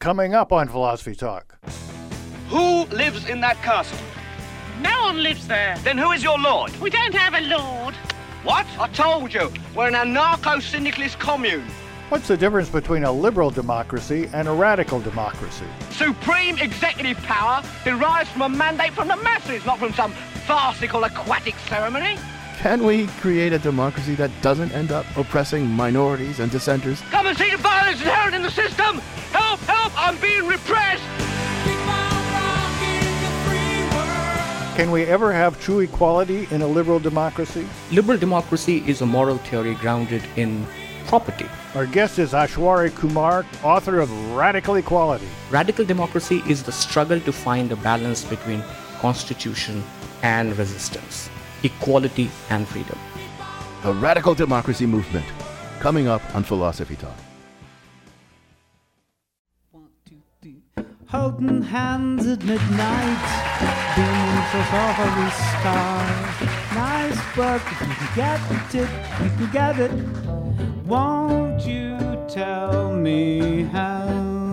Coming up on Philosophy Talk. Who lives in that castle? No one lives there. Then who is your lord? We don't have a lord. What? I told you, we're an anarcho-syndicalist commune. What's the difference between a liberal democracy and a radical democracy? Supreme executive power derives from a mandate from the masses, not from some farcical aquatic ceremony. Can we create a democracy that doesn't end up oppressing minorities and dissenters? Come and see the violence inherent in the system! Help, help, I'm being repressed! Can we ever have true equality in a liberal democracy? Liberal democracy is a moral theory grounded in property. Our guest is Aishwarya Kumar, author of Radical Equality. Radical democracy is the struggle to find a balance between constitution and resistance, equality and freedom. The Radical Democracy Movement, coming up on Philosophy Talk. Holding hands at midnight, beaming for the stars. Nice work, if you can get it, you can get it. Won't you tell me how?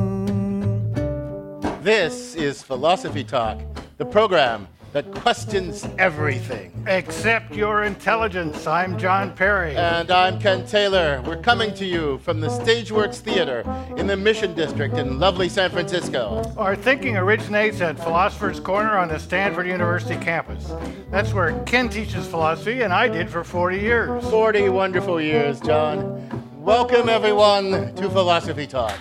This is Philosophy Talk, the program that questions everything. Except your intelligence. I'm John Perry. And I'm Ken Taylor. We're coming to you from the Stageworks Theater in the Mission District in lovely San Francisco. Our thinking originates at Philosopher's Corner on the Stanford University campus. That's where Ken teaches philosophy, and I did for 40 years. 40 wonderful years, John. Welcome, everyone, to Philosophy Talk.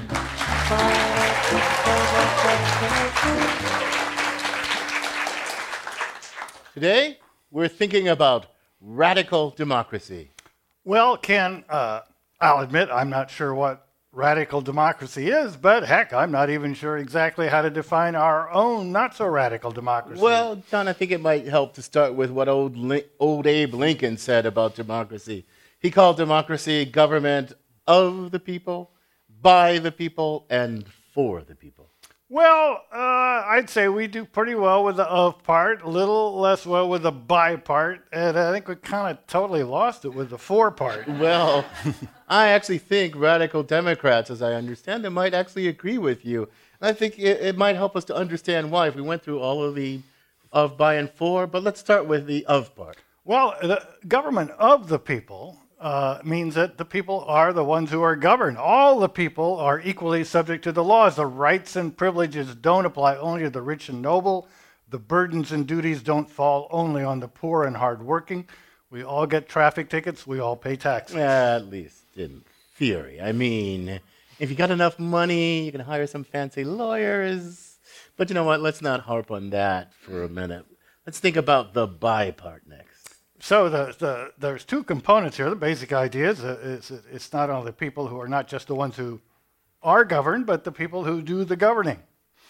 Today, we're thinking about radical democracy. Well, Ken, I'll admit I'm not sure what radical democracy is, but heck, I'm not even sure exactly how to define our own not-so-radical democracy. Well, John, I think it might help to start with what old Abe Lincoln said about democracy. He called democracy government of the people, by the people, and for the people. Well, I'd say we do pretty well with the of part, a little less well with the by part, and I think we kind of totally lost it with the for part. Well, I actually think radical Democrats, as I understand them, might actually agree with you. And I think it might help us to understand why if we went through all of the of, by, and for, but let's start with the of part. Well, the government of the people means that the people are the ones who are governed. All the people are equally subject to the laws. The rights and privileges don't apply only to the rich and noble. The burdens and duties don't fall only on the poor and hardworking. We all get traffic tickets. We all pay taxes. At least in theory. I mean, if you got enough money, you can hire some fancy lawyers. But you know what? Let's not harp on that for a minute. Let's think about the by part next. So there's two components here. The basic idea is it's not only the people who are not just the ones who are governed, but the people who do the governing.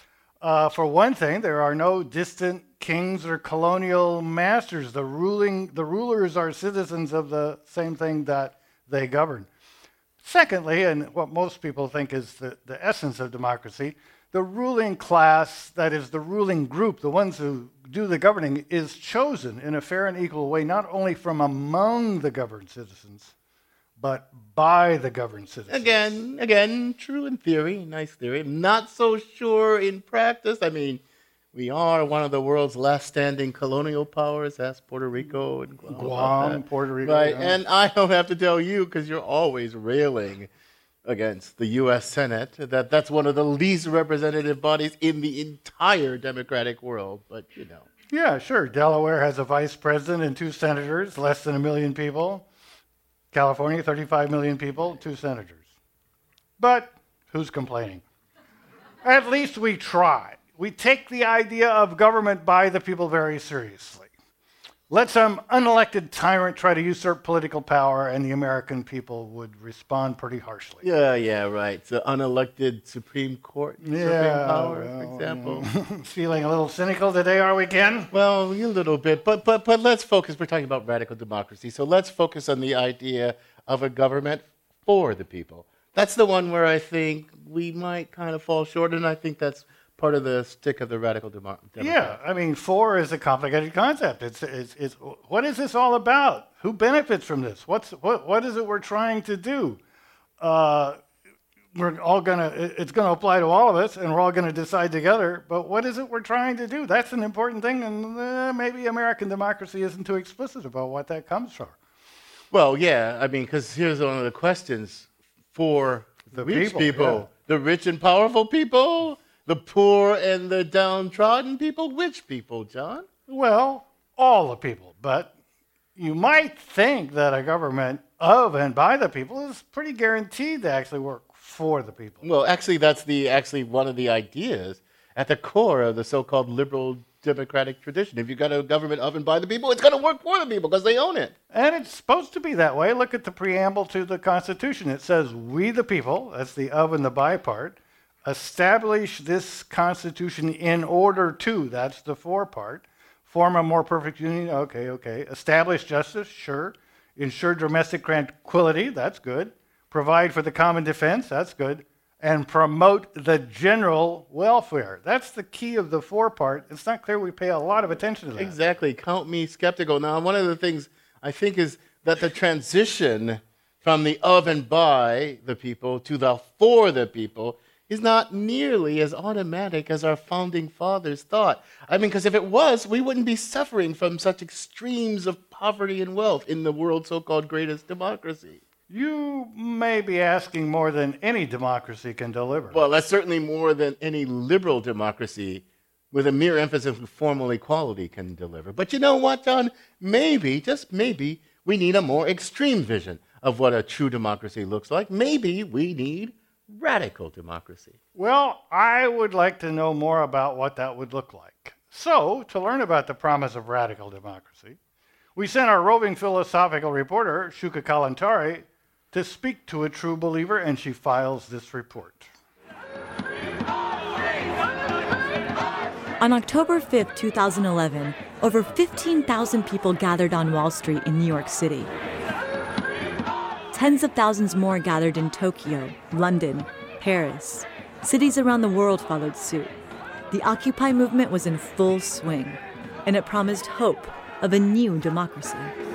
For one thing, there are no distant kings or colonial masters. The rulers are citizens of the same thing that they govern. Secondly, and what most people think is the essence of democracy, the ruling class, that is the ruling group, the ones who do the governing, is chosen in a fair and equal way, not only from among the governed citizens, but by the governed citizens. Again, true in theory, nice theory. Not so sure in practice. I mean, we are one of the world's last standing colonial powers, as Puerto Rico and Guam, Puerto Rico. Right, yeah. and I don't have to tell you, because you're always railing against the U.S. Senate, that's one of the least representative bodies in the entire democratic world, but you know. Yeah, sure. Delaware has a vice president and 2 senators, less than 1 million people. California, 35 million people, 2 senators. But who's complaining? At least we try. We take the idea of government by the people very seriously. Let some unelected tyrant try to usurp political power, and the American people would respond pretty harshly. Yeah, right. The unelected Supreme Court usurping power, for example. Feeling a little cynical today, are we, Ken? Well, a little bit, but let's focus. We're talking about radical democracy, so let's focus on the idea of a government for the people. That's the one where I think we might kind of fall short, and I think that's part of the stick of the radical democracy. Yeah, I mean, for is a complicated concept. It's what is this all about? Who benefits from this? What is it we're trying to do? it's going to apply to all of us, and we're all going to decide together. But what is it we're trying to do? That's an important thing, and maybe American democracy isn't too explicit about what that comes from. Well, yeah, I mean, because here's one of the questions for The rich people, yeah. the rich and powerful people, the poor and the downtrodden people. Which people, John? Well, all the people. But you might think that a government of and by the people is pretty guaranteed to actually work for the people. Well, actually, that's actually one of the ideas at the core of the so-called liberal democratic tradition. If you've got a government of and by the people, it's going to work for the people because they own it. And it's supposed to be that way. Look at the preamble to the Constitution. It says, "We the people," that's the of and the by part, "establish this Constitution in order to," that's the for part, "form a more perfect union," okay. "Establish justice," sure. "Ensure domestic tranquility," that's good. "Provide for the common defense," that's good. "And promote the general welfare." That's the key of the for part. It's not clear we pay a lot of attention to that. Exactly. Count me skeptical. Now, one of the things I think is that the transition from the of and by the people to the for the people is not nearly as automatic as our founding fathers thought. I mean, because if it was, we wouldn't be suffering from such extremes of poverty and wealth in the world's so-called greatest democracy. You may be asking more than any democracy can deliver. Well, that's certainly more than any liberal democracy with a mere emphasis on formal equality can deliver. But you know what, John? Maybe, just maybe, we need a more extreme vision of what a true democracy looks like. Maybe we need radical democracy. Well, I would like to know more about what that would look like. So, to learn about the promise of radical democracy, we sent our roving philosophical reporter, Shuka Kalantari, to speak to a true believer, and she files this report. On October 5th, 2011, over 15,000 people gathered on Wall Street in New York City. Tens of thousands more gathered in Tokyo, London, Paris. Cities around the world followed suit. The Occupy movement was in full swing, and it promised hope of a new democracy.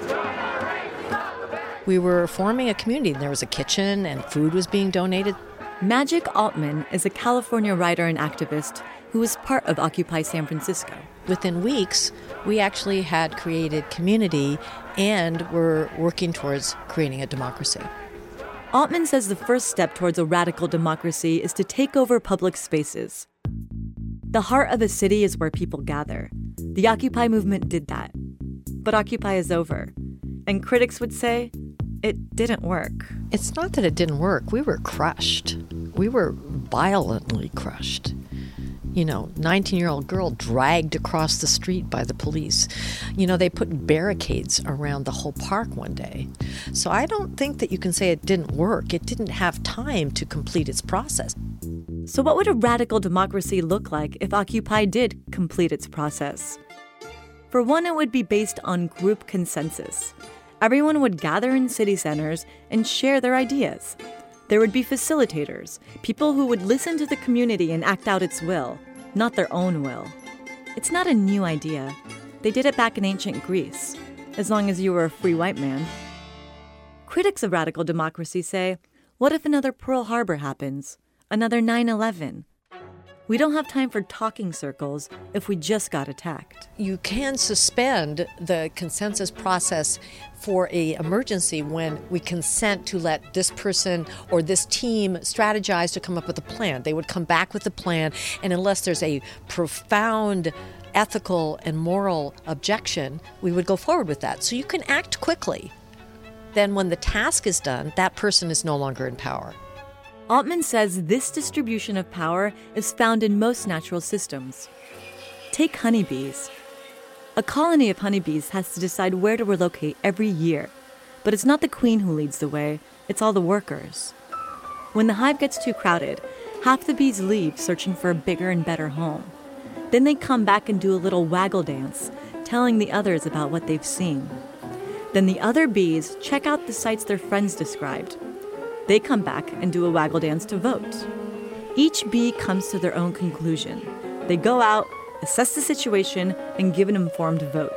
We were forming a community. There was a kitchen and food was being donated. Magic Altman is a California writer and activist who was part of Occupy San Francisco. Within weeks, we actually had created community and were working towards creating a democracy. Altman says the first step towards a radical democracy is to take over public spaces. The heart of a city is where people gather. The Occupy movement did that. But Occupy is over. And critics would say it didn't work. It's not that it didn't work. We were crushed. We were violently crushed. 19-year-old girl dragged across the street by the police. They put barricades around the whole park one day. So I don't think that you can say it didn't work. It didn't have time to complete its process. So what would a radical democracy look like if Occupy did complete its process? For one, it would be based on group consensus. Everyone would gather in city centers and share their ideas. There would be facilitators, people who would listen to the community and act out its will, not their own will. It's not a new idea. They did it back in ancient Greece, as long as you were a free white man. Critics of radical democracy say, what if another Pearl Harbor happens? Another 9/11? We don't have time for talking circles if we just got attacked. You can suspend the consensus process for an emergency when we consent to let this person or this team strategize to come up with a plan. They would come back with a plan, and unless there's a profound ethical and moral objection, we would go forward with that. So you can act quickly. Then when the task is done, that person is no longer in power. Altman says this distribution of power is found in most natural systems. Take honeybees. A colony of honeybees has to decide where to relocate every year, but it's not the queen who leads the way, it's all the workers. When the hive gets too crowded, half the bees leave searching for a bigger and better home. Then they come back and do a little waggle dance, telling the others about what they've seen. Then the other bees check out the sites their friends described. They come back and do a waggle dance to vote. Each bee comes to their own conclusion. They go out, assess the situation, and give an informed vote.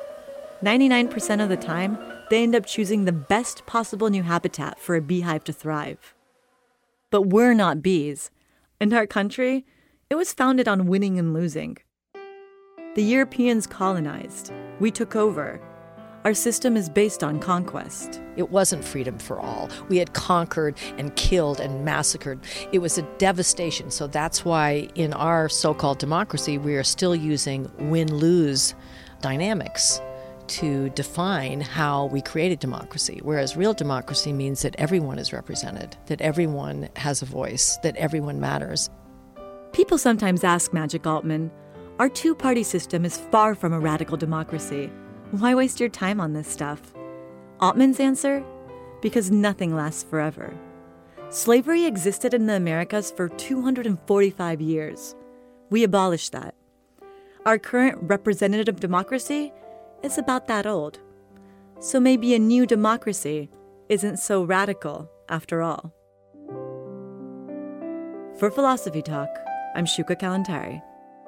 99% of the time, they end up choosing the best possible new habitat for a beehive to thrive. But we're not bees. And our country, it was founded on winning and losing. The Europeans colonized. We took over. Our system is based on conquest. It wasn't freedom for all. We had conquered and killed and massacred. It was a devastation. So that's why in our so-called democracy, we are still using win-lose dynamics to define how we created democracy. Whereas real democracy means that everyone is represented, that everyone has a voice, that everyone matters. People sometimes ask Magic Altman, our two-party system is far from a radical democracy. Why waste your time on this stuff? Altman's answer? Because nothing lasts forever. Slavery existed in the Americas for 245 years. We abolished that. Our current representative democracy is about that old. So maybe a new democracy isn't so radical after all. For Philosophy Talk, I'm Shuka Kalantari.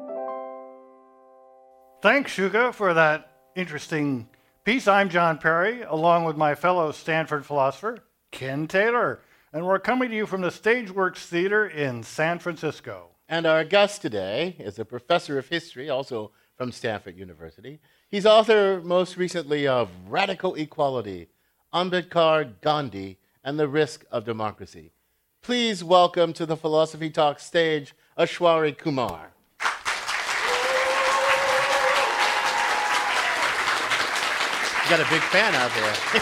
Thanks, Shuka, for that interesting piece. I'm John Perry, along with my fellow Stanford philosopher, Ken Taylor, and we're coming to you from the Stageworks Theater in San Francisco. And our guest today is a professor of history, also from Stanford University. He's author most recently of Radical Equality, Ambedkar, Gandhi, and the Risk of Democracy. Please welcome to the Philosophy Talk stage, Aishwari Kumar. You got a big fan out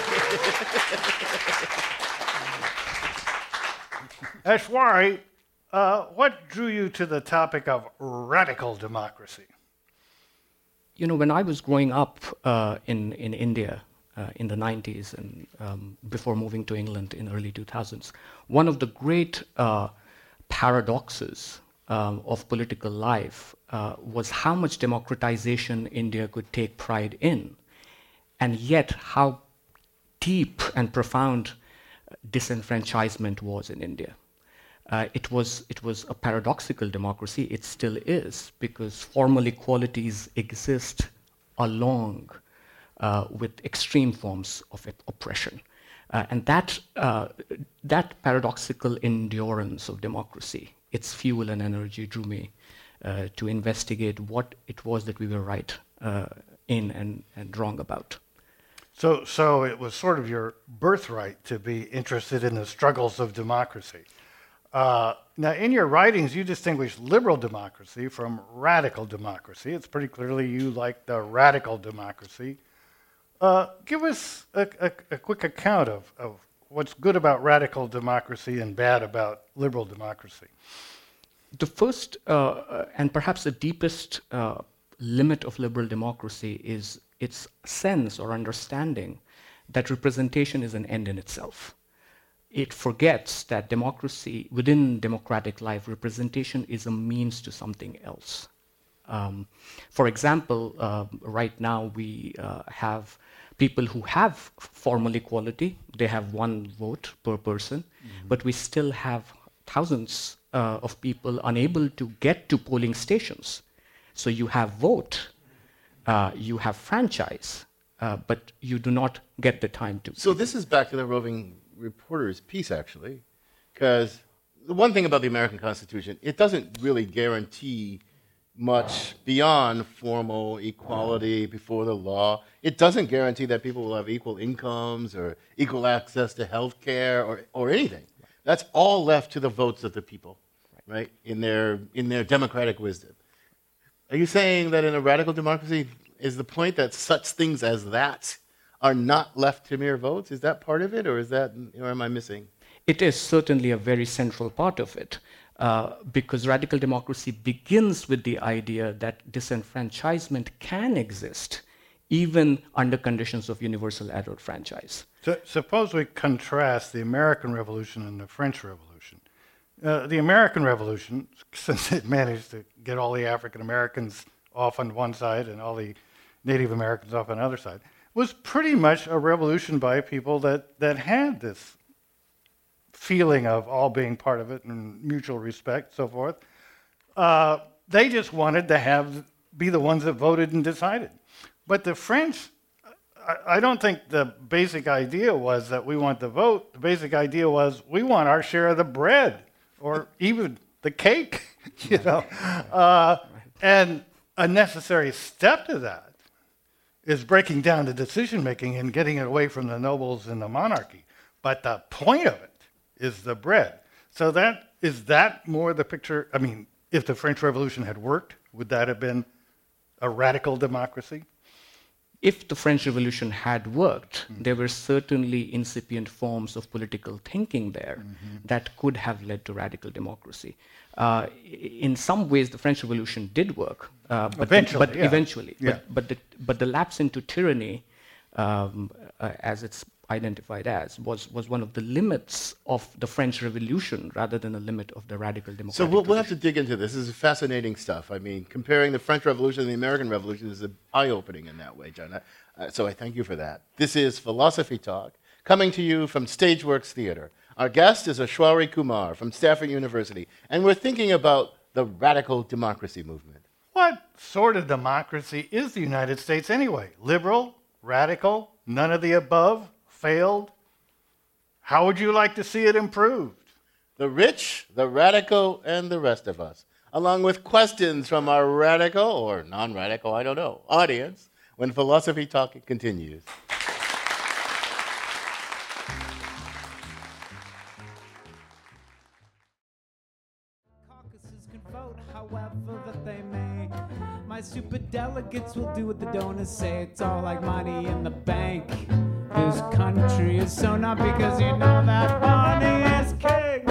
there. Aishwari, what drew you to the topic of radical democracy? You know, when I was growing up in India in the 90s and before moving to England in early 2000s, one of the great paradoxes of political life was how much democratization India could take pride in, and yet how deep and profound disenfranchisement was in India. It was a paradoxical democracy. It still is, because formal equalities exist along with extreme forms of oppression. And that paradoxical endurance of democracy, its fuel and energy, drew me to investigate what it was that we were right in and wrong about. So it was sort of your birthright to be interested in the struggles of democracy. Now, in your writings, you distinguish liberal democracy from radical democracy. It's pretty clearly you like the radical democracy. Give us a quick account of what's good about radical democracy and bad about liberal democracy. The first and perhaps the deepest limit of liberal democracy is its sense or understanding that representation is an end in itself. It forgets that democracy, within democratic life, representation is a means to something else. For example, right now we have people who have formal equality. They have one vote per person, but we still have thousands of people unable to get to polling stations. So you have vote, you have franchise, but you do not get the time to. So this is back to the roving reporter's piece, actually, because the one thing about the American Constitution, it doesn't really guarantee much beyond formal equality before the law. It doesn't guarantee that people will have equal incomes or equal access to health care or anything. That's all left to the votes of the people, right? In their democratic wisdom. Are you saying that in a radical democracy is the point that such things as that are not left to mere votes? Is that part of it, or am I missing? It is certainly a very central part of it, because radical democracy begins with the idea that disenfranchisement can exist even under conditions of universal adult franchise. So, suppose we contrast the American Revolution and the French Revolution. The American Revolution, since it managed to get all the African Americans off on one side and all the Native Americans off on the other side, was pretty much a revolution by people that had this feeling of all being part of it and mutual respect, so forth. They just wanted to be the ones that voted and decided. But the French, I don't think the basic idea was that we want the vote. The basic idea was we want our share of the bread. or even the cake, and a necessary step to that is breaking down the decision-making and getting it away from the nobles and the monarchy. But the point of it is the bread. So is that more the picture? I mean, if the French Revolution had worked, would that have been a radical democracy? If the French Revolution had worked, there were certainly incipient forms of political thinking there that could have led to radical democracy. In some ways, the French Revolution did work, eventually. Yeah. But the lapse into tyranny, as it's identified as, was one of the limits of the French Revolution rather than a limit of the radical democracy. So we'll have to dig into this. This is fascinating stuff. I mean, comparing the French Revolution and the American Revolution is eye-opening in that way, John. So I thank you for that. This is Philosophy Talk, coming to you from Stageworks Theater. Our guest is Ashwari Kumar from Stafford University, and we're thinking about the radical democracy movement. What sort of democracy is the United States anyway? Liberal? Radical? None of the above? Failed? How would you like to see it improved? The rich, the radical, and the rest of us, along with questions from our radical or non-radical, I don't know, audience, when Philosophy Talk continues. Caucuses can vote however that they may. My super delegates will do what the donors say. It's all like money in the bank. This country is so not because you know that money is king.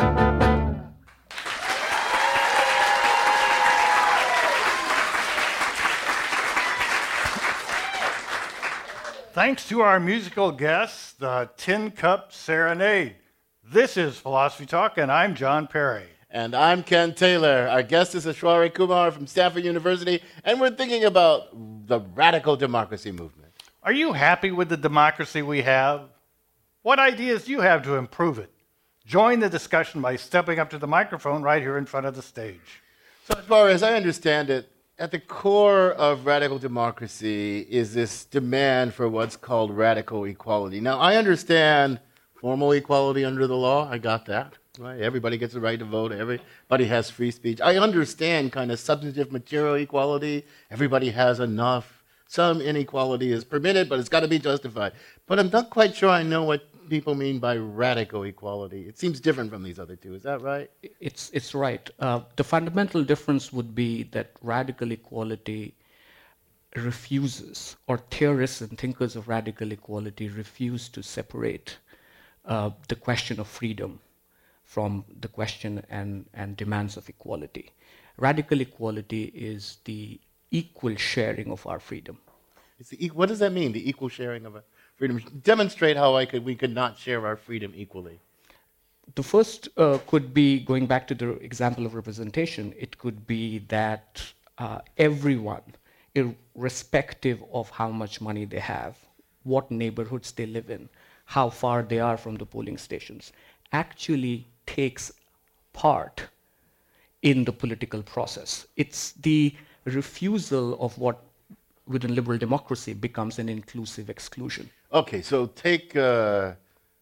Thanks to our musical guests, the Tin Cup Serenade. This is Philosophy Talk, and I'm John Perry. And I'm Ken Taylor. Our guest is Ashwari Kumar from Stafford University, and we're thinking about the radical democracy movement. Are you happy with the democracy we have? What ideas do you have to improve it? Join the discussion by stepping up to the microphone right here in front of the stage. So as far as I understand it, at the core of radical democracy is this demand for what's called radical equality. Now, I understand formal equality under the law. I got that. Right? Everybody gets the right to vote. Everybody has free speech. I understand kind of substantive material equality. Everybody has enough. Some inequality is permitted, but it's got to be justified. But I'm not quite sure I know what people mean by radical equality. It seems different from these other two. Is that right? It's right. The fundamental difference would be that radical equality refuses, or theorists and thinkers of radical equality refuse to separate the question of freedom from the question and demands of equality. Radical equality is the equal sharing of our freedom. What does that mean, the equal sharing of our freedom? Demonstrate how we could not share our freedom equally. The first could be, going back to the example of representation, it could be that everyone, irrespective of how much money they have, what neighborhoods they live in, how far they are from the polling stations, actually takes part in the political process. It's the refusal of what within liberal democracy becomes an inclusive exclusion. Okay, so take, the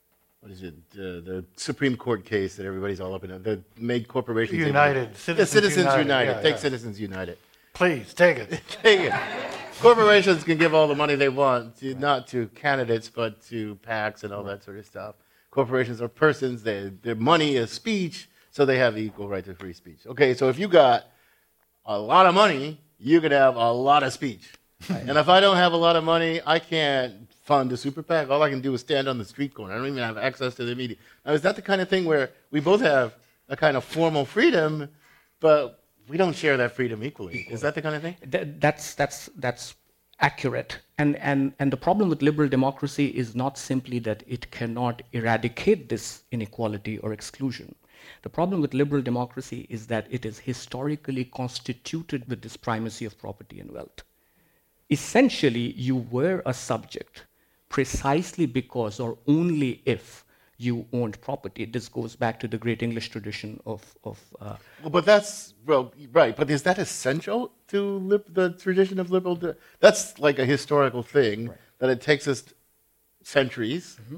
Supreme Court case that everybody's all up in, that made corporations... United. Citizens United. Yeah, Take Citizens United. Please, take it. Take it. Corporations can give all the money they want, not to candidates, but to PACs and all that sort of stuff. Corporations are persons, their money is speech, so they have the equal right to free speech. Okay, so if you got a lot of money, you could have a lot of speech. And if I don't have a lot of money, I can't fund a super PAC. All I can do is stand on the street corner. I don't even have access to the media. Now, is that the kind of thing where we both have a kind of formal freedom, but we don't share that freedom equally? Is that the kind of thing? That's accurate. And the problem with liberal democracy is not simply that it cannot eradicate this inequality or exclusion. The problem with liberal democracy is that it is historically constituted with this primacy of property and wealth. Essentially, you were a subject precisely because or only if you owned property. This goes back to the great English tradition of but that's, well, right, but is that essential to the tradition of liberal? That's like a historical thing, right, that it takes us centuries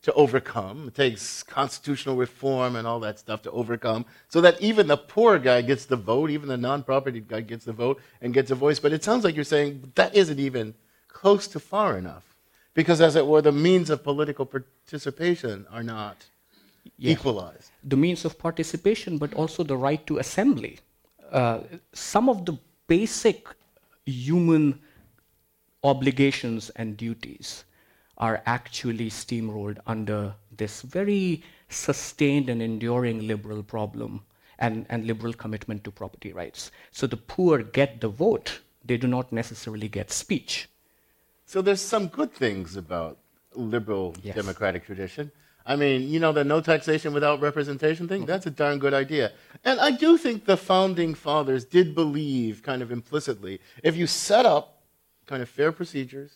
to overcome. It takes constitutional reform and all that stuff to overcome, so that even the poor guy gets the vote, even the non-property guy gets the vote and gets a voice. But it sounds like you're saying that isn't even close to far enough, because, as it were, the means of political participation are not equalized. The means of participation, but also the right to assembly. Some of the basic human obligations and duties are actually steamrolled under this very sustained and enduring liberal problem and liberal commitment to property rights. So the poor get the vote, they do not necessarily get speech. So there's some good things about liberal democratic tradition. I mean, you know, the no taxation without representation thing, that's a darn good idea. And I do think the founding fathers did believe kind of implicitly, if you set up kind of fair procedures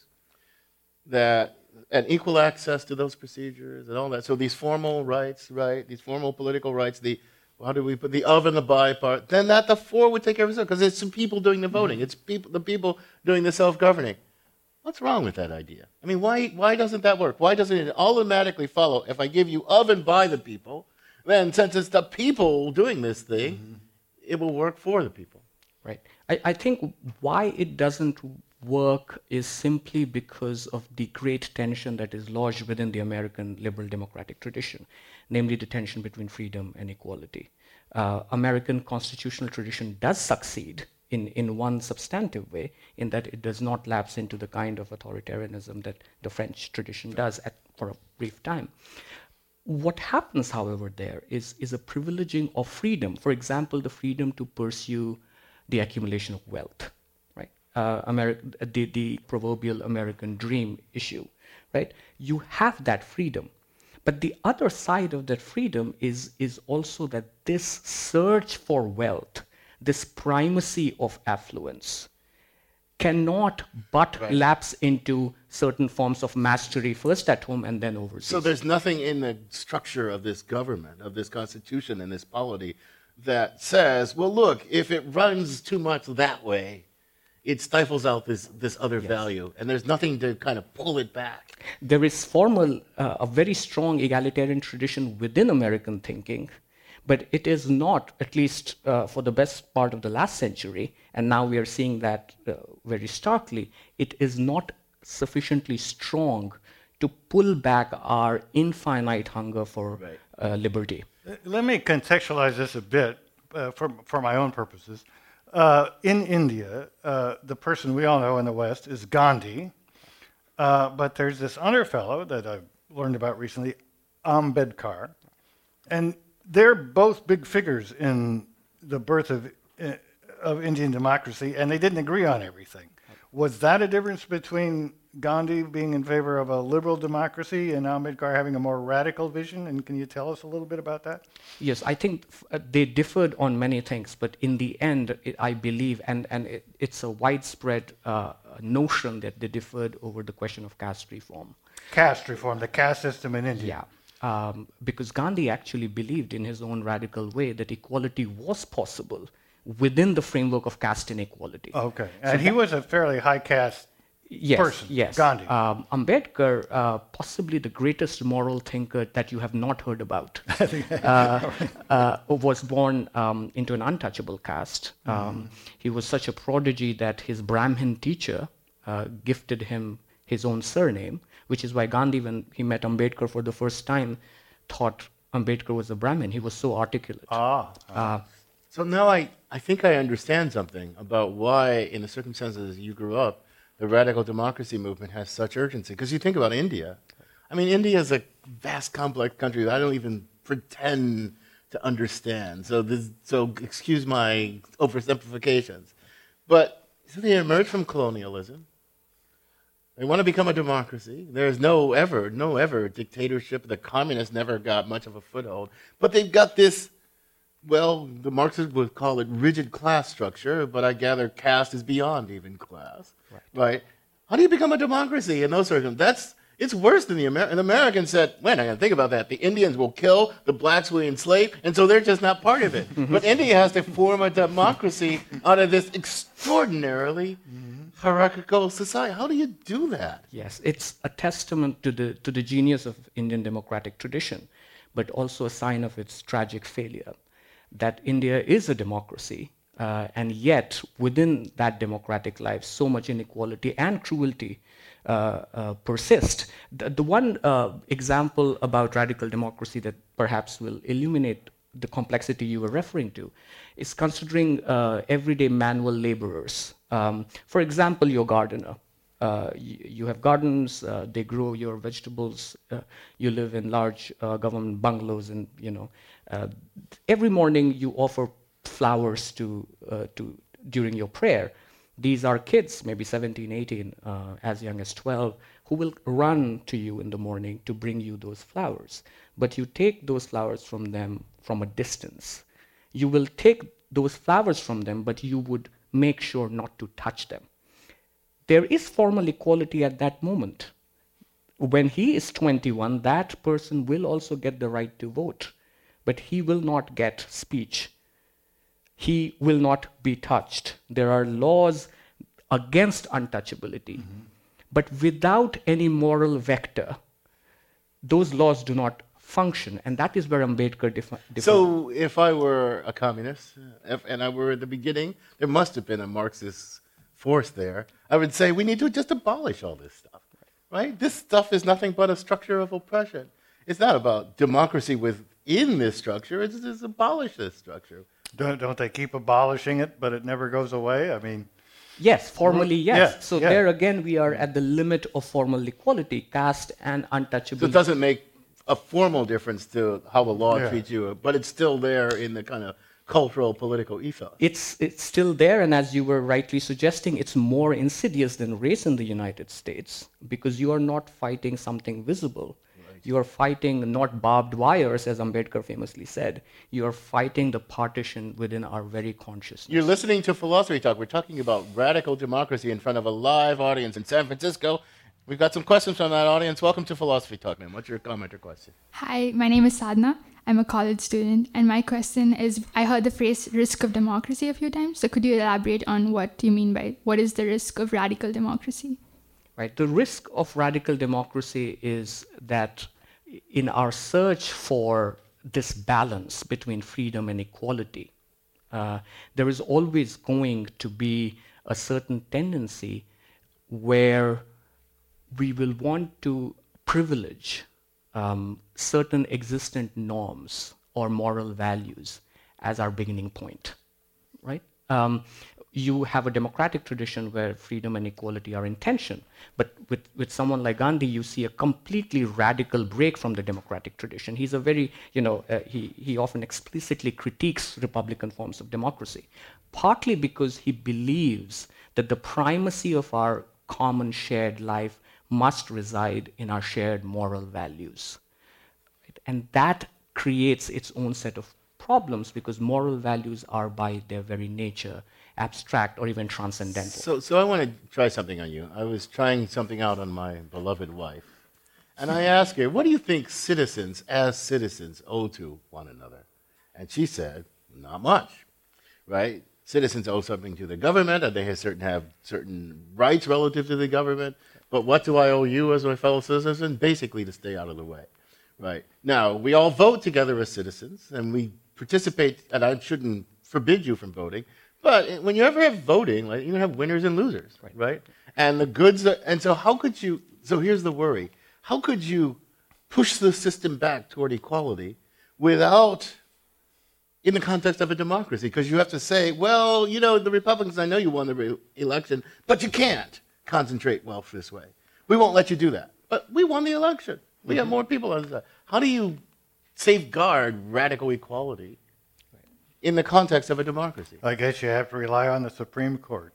and equal access to those procedures and all that, so these formal rights, right, these formal political rights, how do we put the of and the by part, then that the for would take care of itself, because it's some people doing the voting, it's the people doing the self-governing. What's wrong with that idea? I mean, why doesn't that work? Why doesn't it automatically follow, if I give you of and by the people, then since it's the people doing this thing, it will work for the people? Right. I think why it doesn't work is simply because of the great tension that is lodged within the American liberal democratic tradition, namely the tension between freedom and equality. American constitutional tradition does succeed in one substantive way, in that it does not lapse into the kind of authoritarianism that the French tradition does for a brief time. What happens, however, there is a privileging of freedom. For example, the freedom to pursue the accumulation of wealth, right? The proverbial American dream issue, right? You have that freedom. But the other side of that freedom is also that this search for wealth, this primacy of affluence, cannot but lapse into certain forms of mastery, first at home and then overseas. So there's nothing in the structure of this government, of this constitution and this polity, that says, well, look, if it runs too much that way, it stifles out this other value, and there's nothing to kind of pull it back. There is a very strong egalitarian tradition within American thinking, but it is not, at least for the best part of the last century, and now we are seeing that very starkly, it is not sufficiently strong to pull back our infinite hunger for liberty. Let me contextualize this a bit for my own purposes. In India, the person we all know in the West is Gandhi, but there's this other fellow that I've learned about recently, Ambedkar, and they're both big figures in the birth of Indian democracy, and they didn't agree on everything. Was that a difference between Gandhi being in favor of a liberal democracy and Ambedkar having a more radical vision? And can you tell us a little bit about that? Yes, I think they differed on many things, but in the end, I believe, and it's a widespread notion that they differed over the question of caste reform. Caste reform, the caste system in India. Yeah, because Gandhi actually believed in his own radical way that equality was possible within the framework of caste inequality. Okay, and he was a fairly high caste person, Gandhi. Ambedkar, possibly the greatest moral thinker that you have not heard about, was born into an untouchable caste. He was such a prodigy that his Brahmin teacher gifted him his own surname, which is why Gandhi, when he met Ambedkar for the first time, thought Ambedkar was a Brahmin. He was so articulate. So now I think I understand something about why, in the circumstances you grew up, the radical democracy movement has such urgency. Because you think about India. I mean, India is a vast, complex country that I don't even pretend to understand. So excuse my oversimplifications. But so they emerged from colonialism. They want to become a democracy. There's no ever dictatorship. The communists never got much of a foothold. But they've got this, well, the Marxists would call it rigid class structure, but I gather caste is beyond even class. Right? How do you become a democracy in those circumstances? It's worse than the Americans said, when I got to think about that, the Indians will kill, the blacks will enslave, and so they're just not part of it. But India has to form a democracy out of this extraordinarily hierarchical society. How do you do that? Yes, it's a testament to the genius of Indian democratic tradition, but also a sign of its tragic failure. That India is a democracy, and yet within that democratic life, so much inequality and cruelty persist. The one example about radical democracy that perhaps will illuminate the complexity you were referring to is considering everyday manual laborers. For example, your gardener. You have gardens, they grow your vegetables, you live in large government bungalows, and every morning you offer flowers during your prayer. These are kids, maybe 17, 18, as young as 12, who will run to you in the morning to bring you those flowers. But you take those flowers from them from a distance. You will take those flowers from them, but you would make sure not to touch them. There is formal equality at that moment. When he is 21, that person will also get the right to vote, but he will not get speech. He will not be touched. There are laws against untouchability, but without any moral vector, those laws do not function, and that is where Ambedkar defined. So if I were a communist, and I were at the beginning, there must have been a Marxist force there. I would say we need to just abolish all this stuff, right? This stuff is nothing but a structure of oppression. It's not about democracy within this structure. It's just abolish this structure. Don't they keep abolishing it, but it never goes away? I mean, yes, formally, yes. Yeah, so yeah. there again, we are at the limit of formal equality, caste and untouchability. So it doesn't make a formal difference to how the law Yeah. treats you, but it's still there in the kind of cultural, political ethos. It's still there, and as you were rightly suggesting, it's more insidious than race in the United States, because you are not fighting something visible. Right. You are fighting not barbed wires, as Ambedkar famously said. You are fighting the partition within our very consciousness. You're listening to Philosophy Talk. We're talking about radical democracy in front of a live audience in San Francisco. We've got some questions from that audience. Welcome to Philosophy Talk, ma'am. What's your comment or question? Hi, my name is Sadhna. I'm a college student, and my question is, I heard the phrase risk of democracy a few times, so could you elaborate on what you mean by what is the risk of radical democracy? Right. The risk of radical democracy is that in our search for this balance between freedom and equality, there is always going to be a certain tendency where we will want to privilege certain existent norms or moral values as our beginning point, right? You have a democratic tradition where freedom and equality are in tension, but with someone like Gandhi, you see a completely radical break from the democratic tradition. He's a very, he often explicitly critiques Republican forms of democracy, partly because he believes that the primacy of our common shared life must reside in our shared moral values. Right? And that creates its own set of problems because moral values are by their very nature abstract or even transcendental. So I want to try something on you. I was trying something out on my beloved wife. And I asked her, what do you think citizens, as citizens, owe to one another? And she said, not much, right? Citizens owe something to the government, and they have certain rights relative to the government. But what do I owe you as my fellow citizen? Basically to stay out of the way, right? Now, we all vote together as citizens, and we participate, and I shouldn't forbid you from voting, but when you ever have voting, like, you have winners and losers, right? And the goods, and so how could you, so here's the worry, how could you push the system back toward equality without, in the context of a democracy? Because you have to say, well, the Republicans, I know you won the election, but you can't concentrate wealth this way. We won't let you do that. But we won the election. We have more people on the side. How do you safeguard radical equality in the context of a democracy? I guess you have to rely on the Supreme Court.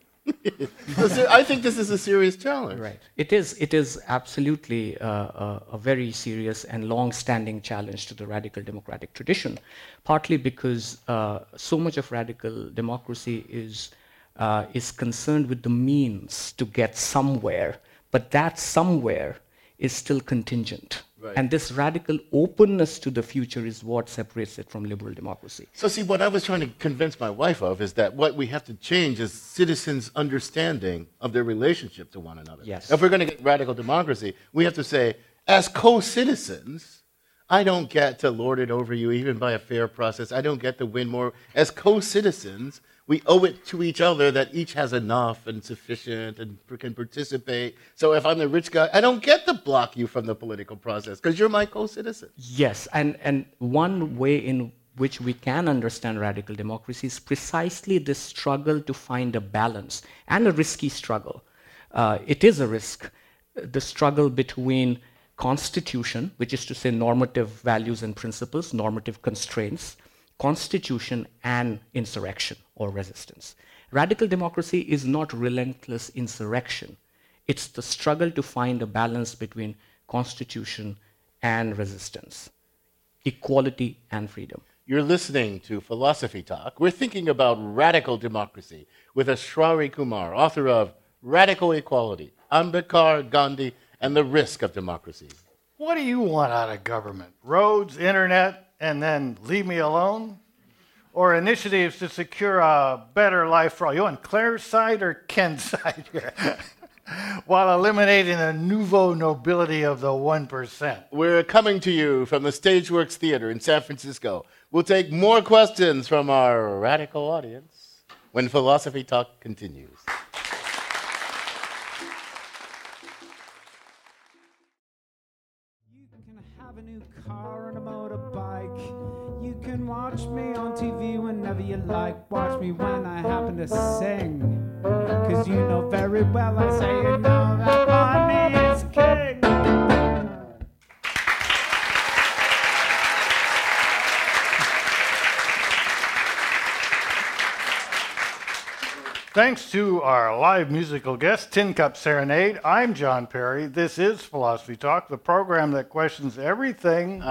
I think this is a serious challenge. Right. It is absolutely a very serious and long-standing challenge to the radical democratic tradition, partly because so much of radical democracy is concerned with the means to get somewhere, but that somewhere is still contingent. Right. And this radical openness to the future is what separates it from liberal democracy. So see, what I was trying to convince my wife of is that what we have to change is citizens' understanding of their relationship to one another. Yes. If we're going to get radical democracy, we have to say, as co-citizens, I don't get to lord it over you even by a fair process. I don't get to win more. As co-citizens, we owe it to each other that each has enough and sufficient and can participate. So if I'm the rich guy, I don't get to block you from the political process because you're my co-citizen. Yes, and one way in which we can understand radical democracy is precisely this struggle to find a balance, and a risky struggle. It is a risk, the struggle between constitution, which is to say normative values and principles, normative constraints, constitution and insurrection or resistance. Radical democracy is not relentless insurrection. It's the struggle to find a balance between constitution and resistance, equality and freedom. You're listening to Philosophy Talk. We're thinking about radical democracy with Ashwari Kumar, author of Radical Equality, Ambedkar, Gandhi, and the Risk of Democracy. What do you want out of government? Roads, internet, and then leave me alone? Or initiatives to secure a better life for all? You on Claire's side or Ken's side here? While eliminating the nouveau nobility of the 1%. We're coming to you from the Stageworks Theater in San Francisco. We'll take more questions from our radical audience when Philosophy Talk continues. You can have a new car and a motorbike. You can watch me on TV whenever you like. Watch me when I happen to sing. Cause you know very well I say you know that money is king. Thanks to our live musical guest, Tin Cup Serenade, I'm John Perry. This is Philosophy Talk, the program that questions everything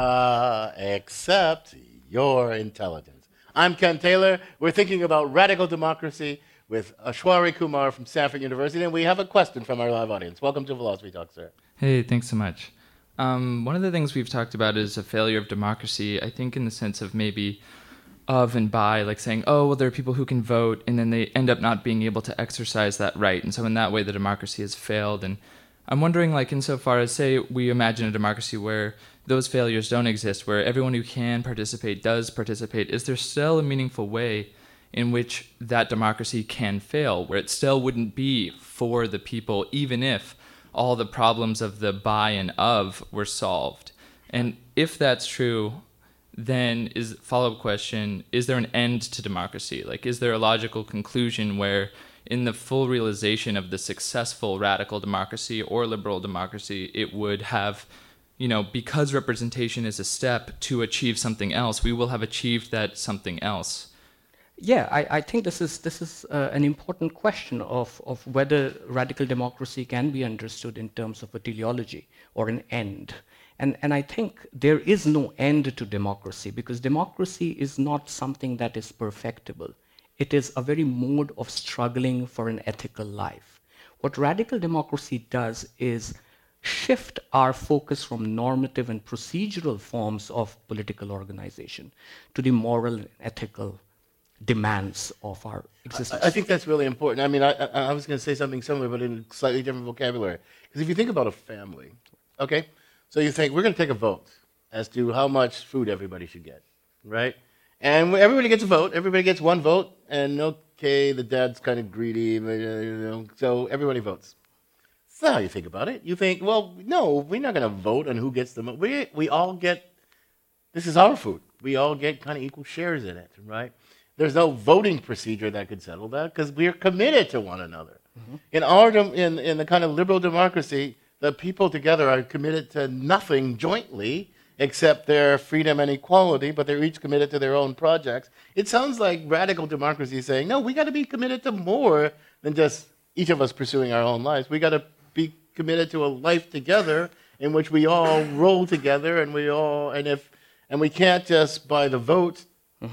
except your intelligence. I'm Ken Taylor. We're thinking about radical democracy with Ashwari Kumar from Stanford University, and we have a question from our live audience. Welcome to Philosophy Talk, sir. Hey, thanks so much. One of the things we've talked about is a failure of democracy, I think in the sense of maybe of and by, like saying, oh, well, there are people who can vote, and then they end up not being able to exercise that right. And so in that way, the democracy has failed. And I'm wondering, like, insofar as, say, we imagine a democracy where those failures don't exist, where everyone who can participate does participate, is there still a meaningful way in which that democracy can fail, where it still wouldn't be for the people, even if all the problems of the by and of were solved? And if that's true, then is follow-up question, is there an end to democracy? Like, is there a logical conclusion where in the full realization of the successful radical democracy or liberal democracy, it would have, you know, because representation is a step to achieve something else, we will have achieved that something else? Yeah, I think this is an important question of whether radical democracy can be understood in terms of a teleology or an end. And I think there is no end to democracy, because democracy is not something that is perfectible. It is a very mode of struggling for an ethical life. What radical democracy does is shift our focus from normative and procedural forms of political organization to the moral and ethical demands of our existence. I think that's really important. I mean, I was going to say something similar, but in a slightly different vocabulary. Because if you think about a family, okay? So you think, we're going to take a vote as to how much food everybody should get, right? And everybody gets a vote. Everybody gets one vote. And, okay, the dad's kind of greedy, but, so everybody votes. That's how you think about it. You think, well, no, we're not going to vote on who gets the most. We all get, this is our food. We all get kind of equal shares in it, right? There's no voting procedure that could settle that because we're committed to one another. Mm-hmm. In the kind of liberal democracy, the people together are committed to nothing jointly except their freedom and equality, but they're each committed to their own projects. It sounds like radical democracy is saying, no, we got to be committed to more than just each of us pursuing our own lives. We got to be committed to a life together in which we all roll together, and we can't just by the vote,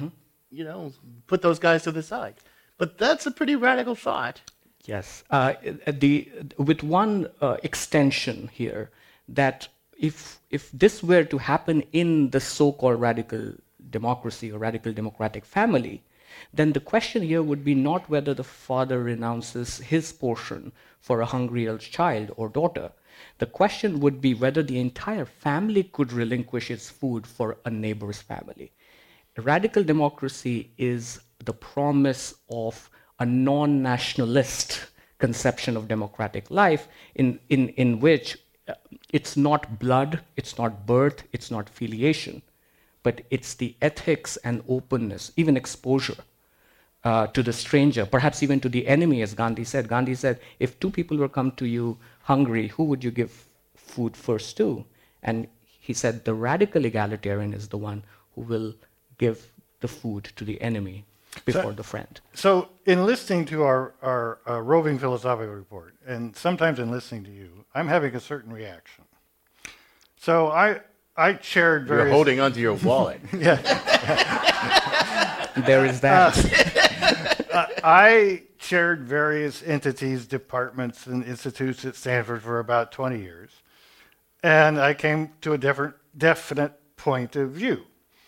put those guys to the side. But that's a pretty radical thought. Yes. With one extension here, that if this were to happen in the so-called radical democracy or radical democratic family, then the question here would be not whether the father renounces his portion for a hungry child or daughter. The question would be whether the entire family could relinquish its food for a neighbor's family. Radical democracy is the promise of a non-nationalist conception of democratic life in which it's not blood, it's not birth, it's not filiation, but it's the ethics and openness, even exposure to the stranger, perhaps even to the enemy, as Gandhi said. Gandhi said, if two people were come to you hungry, who would you give food first to? And he said, the radical egalitarian is the one who will give the food to the enemy before the friend. So in listening to our roving philosophical report, and sometimes in listening to you, I'm having a certain reaction. So I shared various... You're holding onto your wallet. Yeah. There is that. I chaired various entities, departments, and institutes at Stanford for about 20 years. And I came to a definite point of view.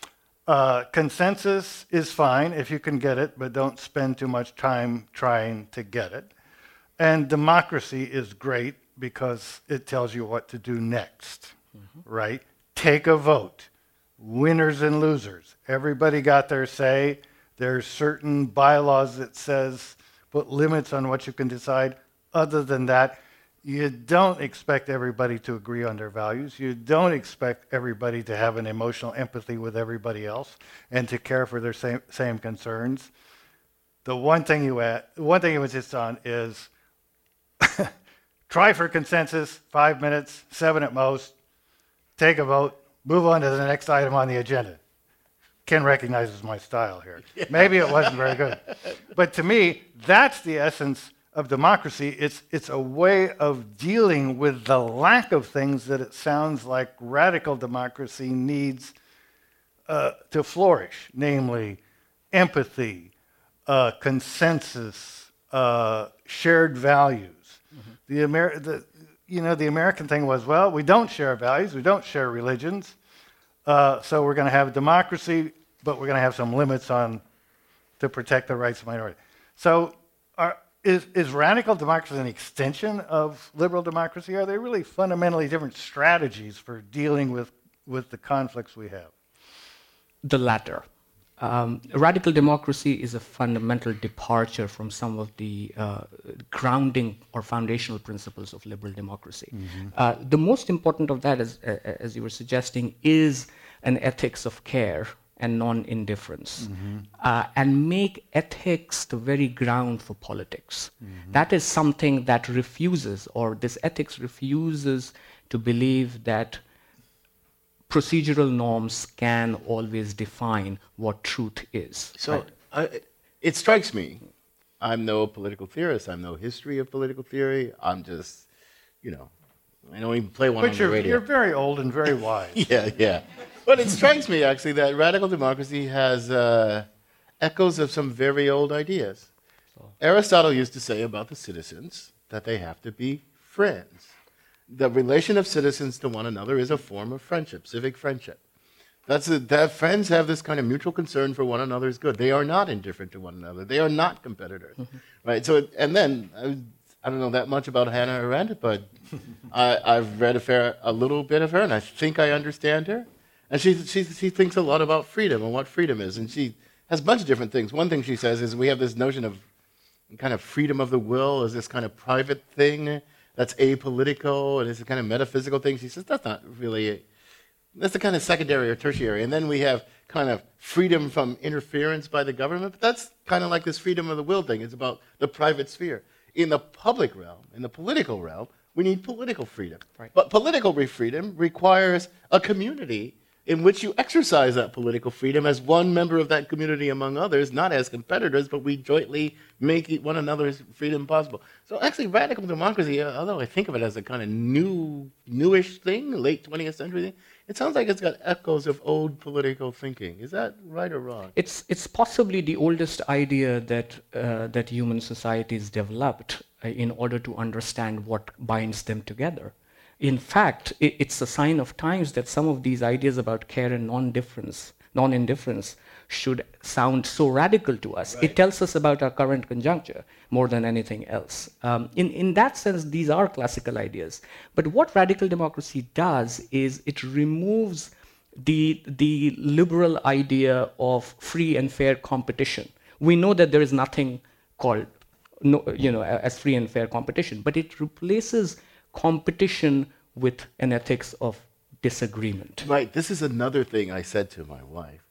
Consensus is fine if you can get it, but don't spend too much time trying to get it. And democracy is great because it tells you what to do next, right? Take a vote. Winners and losers. Everybody got their say. There's certain bylaws that says put limits on what you can decide. Other than that, you don't expect everybody to agree on their values. You don't expect everybody to have an emotional empathy with everybody else and to care for their same concerns. The one thing you insist on is try for consensus, 5 minutes, 7 at most, take a vote, move on to the next item on the agenda. Ken recognizes my style here. Yeah. Maybe it wasn't very good. But to me, that's the essence of democracy. It's a way of dealing with the lack of things that it sounds like radical democracy needs to flourish, namely empathy, consensus, shared values. Mm-hmm. The American thing was, well, we don't share values, we don't share religions, so we're going to have democracy, but we're going to have some limits to protect the rights of minorities. So is radical democracy an extension of liberal democracy? Are they really fundamentally different strategies for dealing with the conflicts we have? The latter. Radical democracy is a fundamental departure from some of the grounding or foundational principles of liberal democracy. Mm-hmm. The most important of that, as you were suggesting, is an ethics of care and non-indifference, and make ethics the very ground for politics. Mm-hmm. That is something that refuses, or this ethics refuses to believe that procedural norms can always define what truth is. So it strikes me, I'm no political theorist, I'm no history of political theory, I'm just, I don't even play one on the radio. You're very old and very wise. Yeah. But it strikes me, actually, that radical democracy has echoes of some very old ideas. Aristotle used to say about the citizens that they have to be friends. The relation of citizens to one another is a form of friendship, civic friendship. That friends have this kind of mutual concern for one another's good. They are not indifferent to one another. They are not competitors, right? So, and then I don't know that much about Hannah Arendt, but I've read a little bit of her, and I think I understand her. And she thinks a lot about freedom and what freedom is, and she has a bunch of different things. One thing she says is we have this notion of kind of freedom of the will as this kind of private thing that's apolitical, and it's a kind of metaphysical thing. She says that's not really, that's the kind of secondary or tertiary. And then we have kind of freedom from interference by the government, but that's kind of like this freedom of the will thing. It's about the private sphere. In the public realm, in the political realm, we need political freedom. Right. But political freedom requires a community in which you exercise that political freedom as one member of that community among others, not as competitors, but we jointly make one another's freedom possible. So actually, radical democracy, although I think of it as a kind of newish thing, late 20th century thing, it sounds like it's got echoes of old political thinking. Is that right or wrong? It's possibly the oldest idea that human societies developed in order to understand what binds them together. in fact, it's a sign of times that some of these ideas about care and non-indifference should sound so radical to us. Right. It tells us about our current conjuncture more than anything else. In that sense, these are classical ideas. But what radical democracy does is it removes the liberal idea of free and fair competition. We know that there is nothing called as free and fair competition, but it replaces competition with an ethics of disagreement. Right. This is another thing I said to my wife.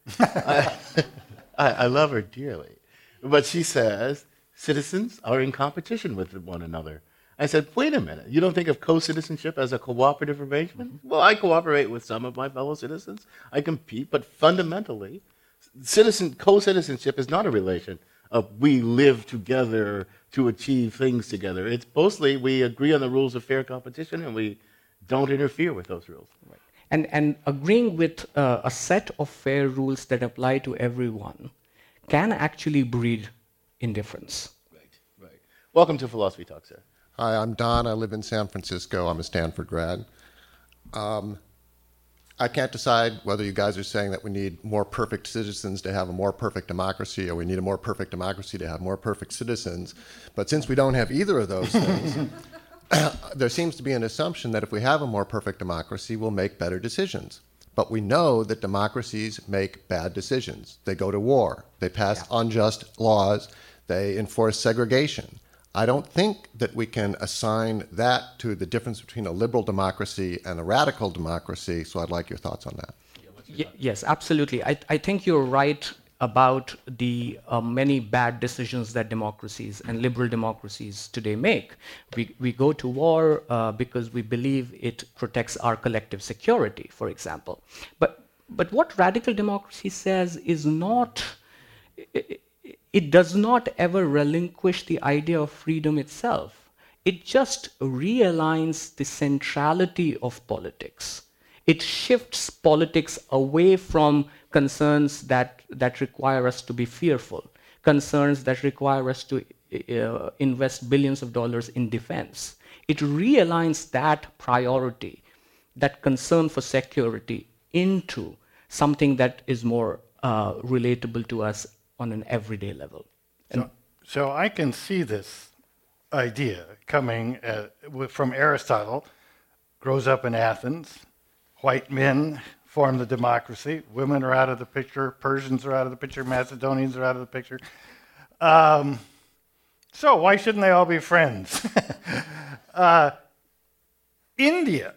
I love her dearly. But she says, citizens are in competition with one another. I said, wait a minute. You don't think of co-citizenship as a cooperative arrangement? Mm-hmm. Well, I cooperate with some of my fellow citizens. I compete. But fundamentally, co-citizenship is not a relation of we live together to achieve things together. It's mostly we agree on the rules of fair competition and we don't interfere with those rules. Right. And agreeing with a set of fair rules that apply to everyone can actually breed indifference. Right. Welcome to Philosophy Talk, sir. Hi, I'm Don. I live in San Francisco. I'm a Stanford grad. I can't decide whether you guys are saying that we need more perfect citizens to have a more perfect democracy, or we need a more perfect democracy to have more perfect citizens. But since we don't have either of those things, there seems to be an assumption that if we have a more perfect democracy, we'll make better decisions. But we know that democracies make bad decisions. They go to war. They pass unjust laws. They enforce segregation. I don't think that we can assign that to the difference between a liberal democracy and a radical democracy, so I'd like your thoughts on that. Yes, absolutely. I think you're right about the many bad decisions that democracies and liberal democracies today make. We go to war because we believe it protects our collective security, for example. But what radical democracy says is not... It does not ever relinquish the idea of freedom itself. It just realigns the centrality of politics. It shifts politics away from concerns that require us to be fearful, concerns that require us to invest billions of dollars in defense. It realigns that priority, that concern for security, into something that is more relatable to us on an everyday level. So I can see this idea coming from Aristotle, grows up in Athens, white men form the democracy, women are out of the picture, Persians are out of the picture, Macedonians are out of the picture. So why shouldn't they all be friends? India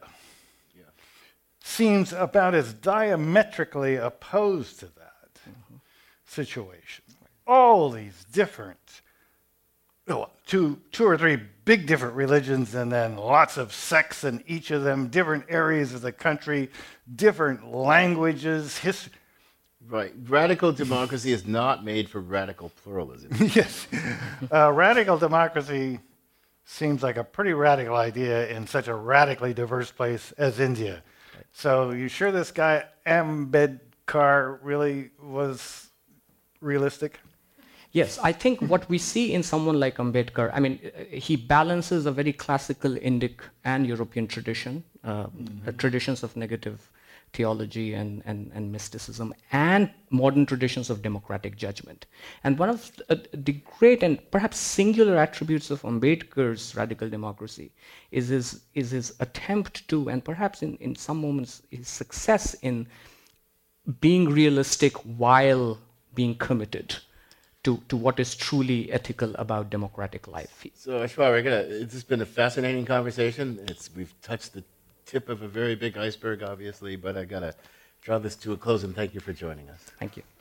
seems about as diametrically opposed to that situation. All these different, two or three big different religions, and then lots of sects in each of them, different areas of the country, different languages, history. Right. Radical democracy is not made for radical pluralism. Yes. Radical democracy seems like a pretty radical idea in such a radically diverse place as India. Right. So you sure this guy Ambedkar really was realistic? Yes, I think what we see in someone like Ambedkar, I mean, he balances a very classical Indic and European tradition, traditions of negative theology and mysticism, and modern traditions of democratic judgment. And one of the great and perhaps singular attributes of Ambedkar's radical democracy is his attempt to, and perhaps in some moments his success in being realistic while being committed to what is truly ethical about democratic life. So, Ashwar, this has been a fascinating conversation. We've touched the tip of a very big iceberg, obviously, but I got to draw this to a close, and thank you for joining us. Thank you.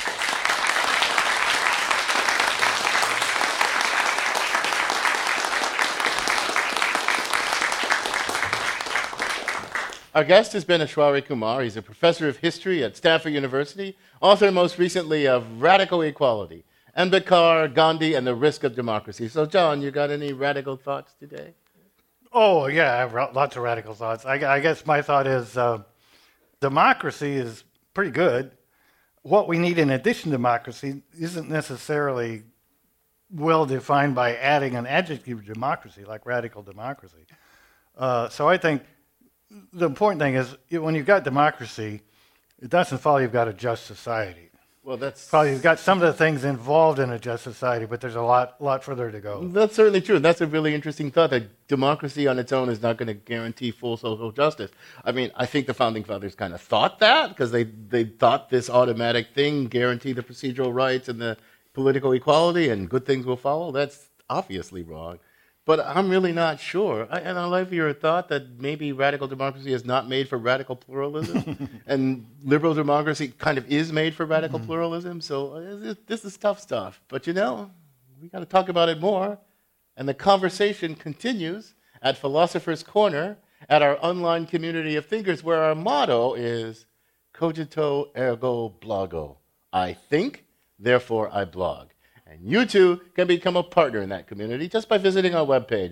Our guest has been Ashwari Kumar. He's a professor of history at Stanford University, author most recently of Radical Equality, Ambedkar, Gandhi, and the Risk of Democracy. So, John, you got any radical thoughts today? Oh, yeah, I have lots of radical thoughts. I guess my thought is democracy is pretty good. What we need in addition to democracy isn't necessarily well defined by adding an adjective to democracy, like radical democracy. So I think the important thing is when you've got democracy, it doesn't follow you've got a just society. Well, that's probably you've got some of the things involved in a just society, but there's a lot further to go. That's certainly true. That's a really interesting thought, that democracy on its own is not going to guarantee full social justice. I mean, I think the Founding Fathers kind of thought that because they thought this automatic thing guaranteed the procedural rights and the political equality and good things will follow. That's obviously wrong. But I'm really not sure. And I love your thought that maybe radical democracy is not made for radical pluralism, and liberal democracy kind of is made for radical pluralism. So this is tough stuff. But we got to talk about it more. And the conversation continues at Philosopher's Corner at our online community of thinkers, where our motto is cogito ergo blogo. I think, therefore I blog. And you too can become a partner in that community just by visiting our webpage,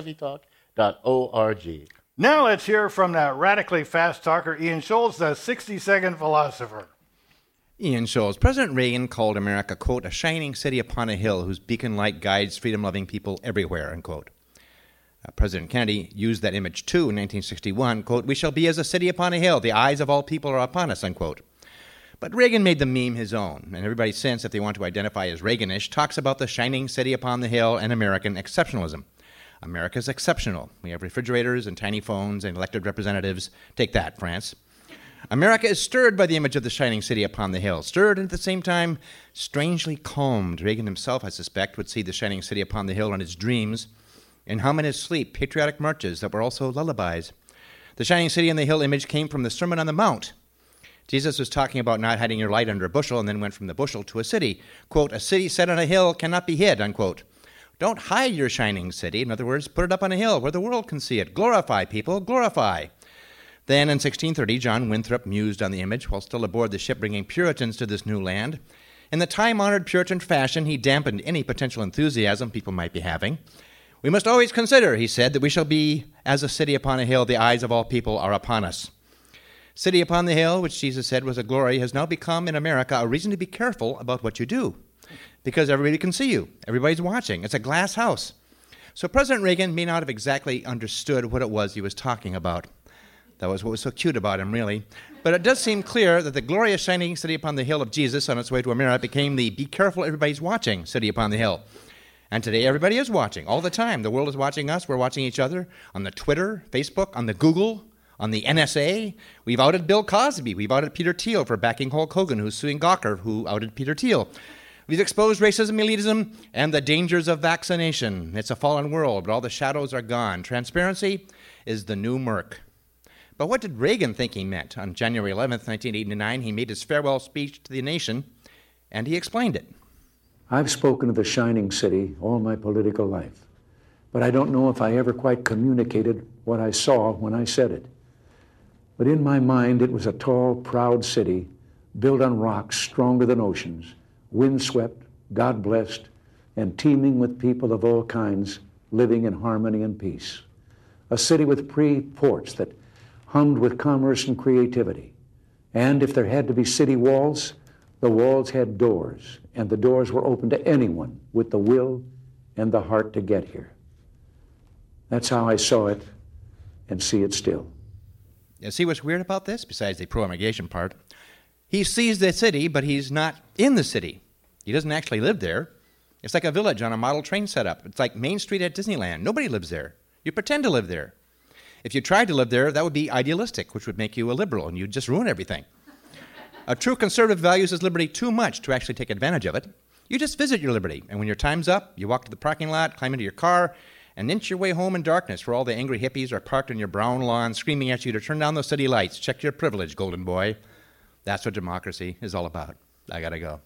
philosophytalk.org. Now let's hear from that radically fast talker, Ian Scholz, the 60-second philosopher. Ian Scholz. President Reagan called America, quote, a shining city upon a hill whose beacon light guides freedom-loving people everywhere, unquote. President Kennedy used that image too in 1961, quote, we shall be as a city upon a hill, the eyes of all people are upon us, unquote. But Reagan made the meme his own, and everybody since, if they want to identify as Reaganish, talks about the shining city upon the hill and American exceptionalism. America's exceptional. We have refrigerators and tiny phones and elected representatives. Take that, France. America is stirred by the image of the shining city upon the hill, stirred and at the same time strangely calmed. Reagan himself, I suspect, would see the shining city upon the hill in his dreams and hum in his sleep patriotic marches that were also lullabies. The shining city on the hill image came from the Sermon on the Mount. Jesus was talking about not hiding your light under a bushel and then went from the bushel to a city. Quote, a city set on a hill cannot be hid, unquote. Don't hide your shining city. In other words, put it up on a hill where the world can see it. Glorify, people, glorify. Then in 1630, John Winthrop mused on the image while still aboard the ship bringing Puritans to this new land. In the time-honored Puritan fashion, he dampened any potential enthusiasm people might be having. We must always consider, he said, that we shall be as a city upon a hill, the eyes of all people are upon us. City upon the hill, which Jesus said was a glory, has now become in America a reason to be careful about what you do, because everybody can see you. Everybody's watching. It's a glass house. So President Reagan may not have exactly understood what it was he was talking about. That was what was so cute about him, really. But it does seem clear that the glorious shining city upon the hill of Jesus on its way to America became the be careful, everybody's watching city upon the hill. And today everybody is watching all the time. The world is watching us. We're watching each other on the Twitter, Facebook, on the Google, on the NSA. We've outed Bill Cosby. We've outed Peter Thiel for backing Hulk Hogan, who's suing Gawker, who outed Peter Thiel. We've exposed racism, elitism, and the dangers of vaccination. It's a fallen world, but all the shadows are gone. Transparency is the new murk. But what did Reagan think he meant? On January 11th, 1989, he made his farewell speech to the nation, and he explained it. I've spoken of the shining city all my political life, but I don't know if I ever quite communicated what I saw when I said it. But in my mind, it was a tall, proud city built on rocks stronger than oceans, windswept, God-blessed, and teeming with people of all kinds living in harmony and peace. A city with free ports that hummed with commerce and creativity. And if there had to be city walls, the walls had doors, and the doors were open to anyone with the will and the heart to get here. That's how I saw it and see it still. You see what's weird about this, besides the pro-immigration part? He sees the city, but he's not in the city. He doesn't actually live there. It's like a village on a model train setup. It's like Main Street at Disneyland. Nobody lives there. You pretend to live there. If you tried to live there, that would be idealistic, which would make you a liberal, and you'd just ruin everything. A true conservative values his liberty too much to actually take advantage of it. You just visit your liberty, and when your time's up, you walk to the parking lot, climb into your car, and inch your way home in darkness where all the angry hippies are parked on your brown lawn screaming at you to turn down those city lights. Check your privilege, golden boy. That's what democracy is all about. I gotta go.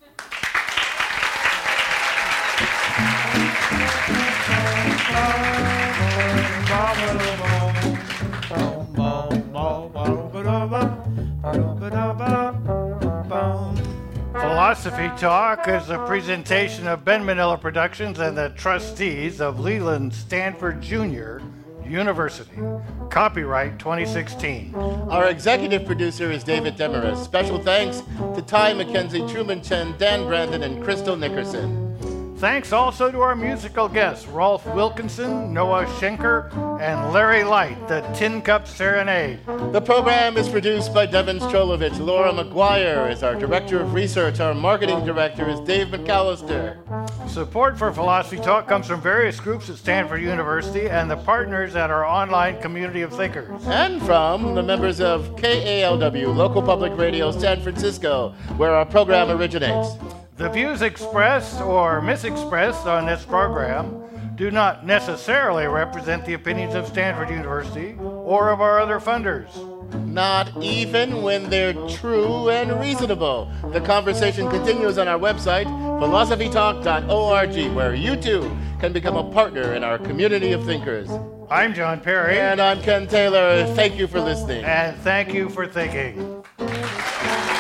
Philosophy Talk is a presentation of Ben Manila Productions and the trustees of Leland Stanford Jr. University. Copyright 2016. Our executive producer is David Demarest. Special thanks to Ty McKenzie, Truman Chen, Dan Brandon, and Crystal Nickerson. Thanks also to our musical guests, Rolf Wilkinson, Noah Schenker, and Larry Light, the Tin Cup Serenade. The program is produced by Devin Strolovich. Laura McGuire is our Director of Research. Our Marketing Director is Dave McAllister. Support for Philosophy Talk comes from various groups at Stanford University and the partners at our online community of thinkers. And from the members of KALW, Local Public Radio San Francisco, where our program originates. The views expressed or misexpressed on this program do not necessarily represent the opinions of Stanford University or of our other funders. Not even when they're true and reasonable. The conversation continues on our website, philosophytalk.org, where you too can become a partner in our community of thinkers. I'm John Perry. And I'm Ken Taylor. Thank you for listening. And thank you for thinking.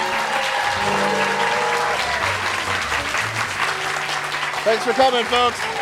Thanks for coming, folks.